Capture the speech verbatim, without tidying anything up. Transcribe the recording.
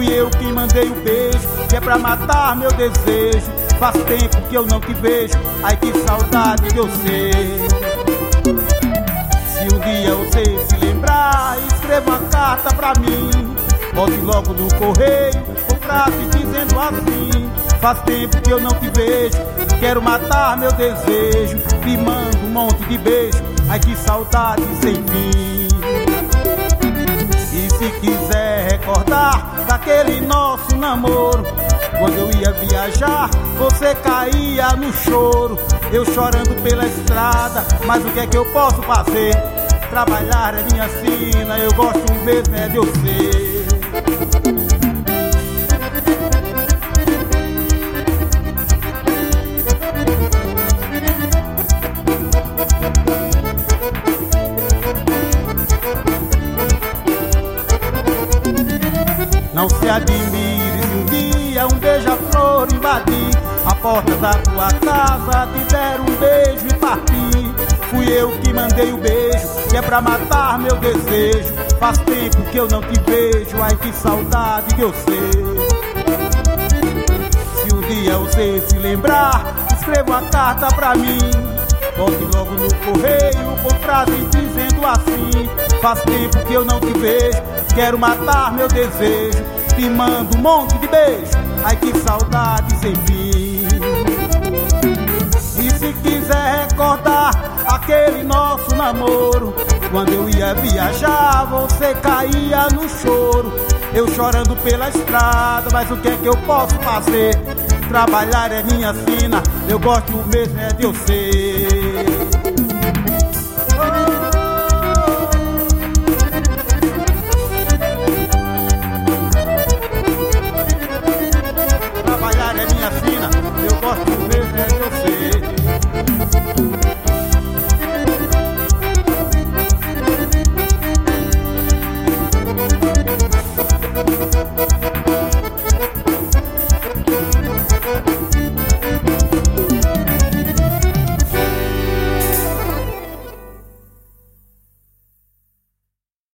Fui eu quem mandei o beijo, que é pra matar meu desejo. Faz tempo que eu não te vejo, ai que saudade que eu sei. Se um dia você se lembrar, escreva uma carta pra mim. Bote logo no correio, com frase dizendo assim: faz tempo que eu não te vejo, quero matar meu desejo. Me manda um monte de beijo, ai que saudade sem fim. E se quiser recordar daquele nosso namoro, quando eu ia viajar, você caía no choro, eu chorando pela estrada. Mas o que é que eu posso fazer? Trabalhar é minha sina, eu gosto mesmo é de você. Não se admire se um dia um beija-flor invadir a porta da tua casa, te der um beijo e partir. Fui eu que mandei o beijo, que é pra matar meu desejo. Faz tempo que eu não te vejo, ai que saudade que eu sei. Se um dia você se lembrar, escreva uma carta pra mim. Bote logo no correio, com frase dizendo assim: faz tempo que eu não te vejo, quero matar meu desejo. Te mando um monte de beijo, ai que saudade sem fim. E se quiser recordar aquele nosso namoro, quando eu ia viajar, você caía no choro, eu chorando pela estrada. Mas o que é que eu posso fazer? Trabalhar é minha sina, eu gosto mesmo é de você.